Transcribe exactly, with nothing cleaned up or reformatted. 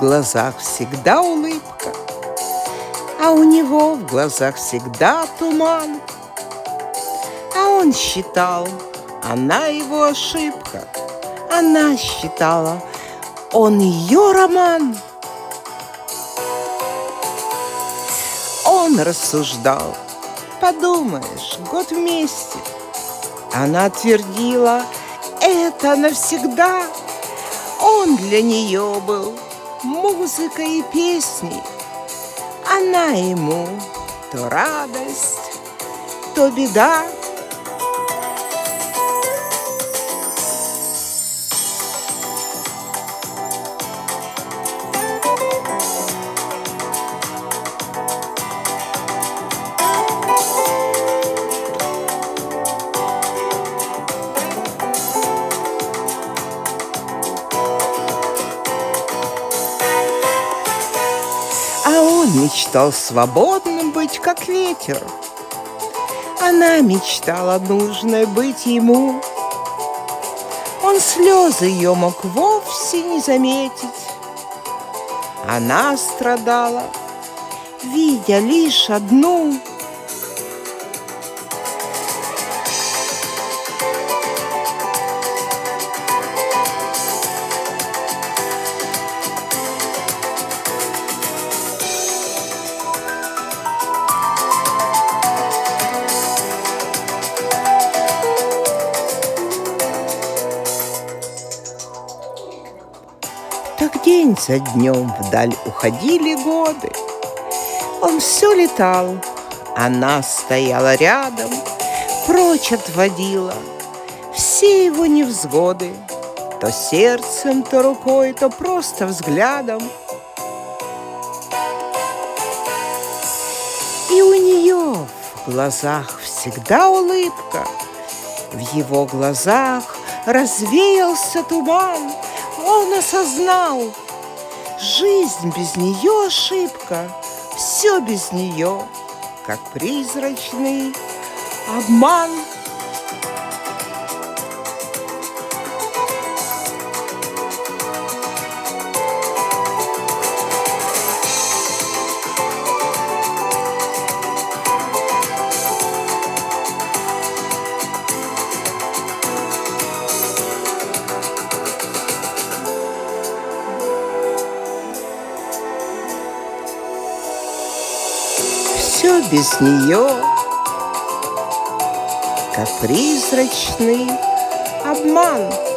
глазах всегда улыбка, а у него в глазах всегда туман. А он считал, она его ошибка, она считала, он ее роман. Он рассуждал, подумаешь, год вместе. Она твердила, это навсегда. Он для нее был музыкой и песней. Она ему то радость, то беда. А он мечтал свободным быть, как ветер. Она мечтала нужной быть ему. Он слезы ее мог вовсе не заметить. Она страдала, видя лишь одну. Так день за днем вдаль уходили годы. Он все летал, она стояла рядом, прочь отводила все его невзгоды, то сердцем, то рукой, то просто взглядом. И у нее в глазах всегда улыбка, в его глазах развеялся туман. Он осознал, жизнь без нее ошибка, все без нее, как призрачный обман. Все без нее, как призрачный обман.